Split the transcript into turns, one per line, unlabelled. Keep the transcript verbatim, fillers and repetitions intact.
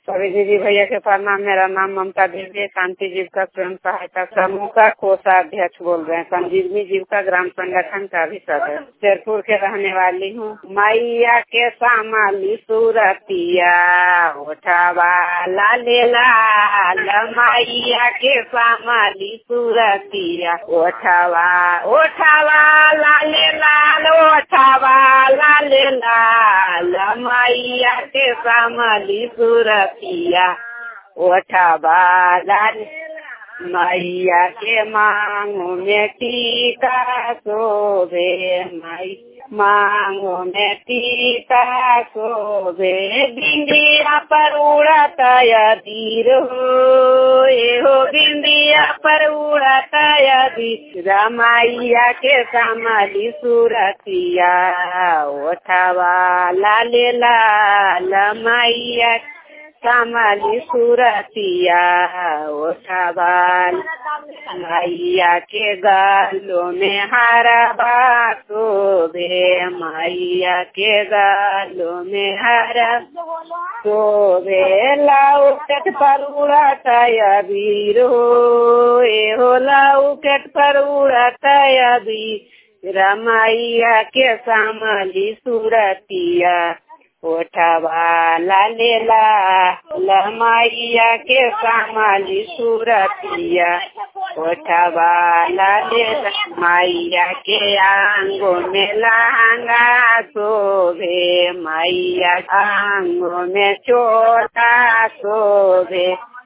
सभी दीदी भैया के प्रणाम। मेरा नाम ममता देवी, शांति जीविका स्वयं सहायता समूह का कोषाध्यक्ष बोल रहे हैं। संजीवनी जीविका ग्राम संगठन का भी सदस्य, शेरपुर के रहने वाली हूँ। मैया के सामाली सूरतिया उठावा लाले लाल, मैया के सामाली सूरतिया उठावा उठावा लाले लाल, उठावा लाले लाल, मैया के सामाली सूरतिया उठावा लाले। मैया के मांगों में टीका शोभे, माई मांगों में टीका शोभे, बिंदिया पर उड़ता तीर हो, ये हो बिंदिया पर उड़ता तीर, मैया के सामाली सूरतिया उठावा लाले लाल, मैया सामाली सूरतिया उठावा। मैया के गालों में हारा शोभे, मैया के गालों में हारा शोभे, लौकट पर उड़ता अबीर हो, ए हो लौकट पर उड़ता अबीर, मैया के सामाली सूरतिया उठावा लाले लाल, मैया के सामाली सूरतिया उठावा लाले लाल, मैया के आंगों में लहंगा शोभे, मैया आंगों में चोटा शोभे,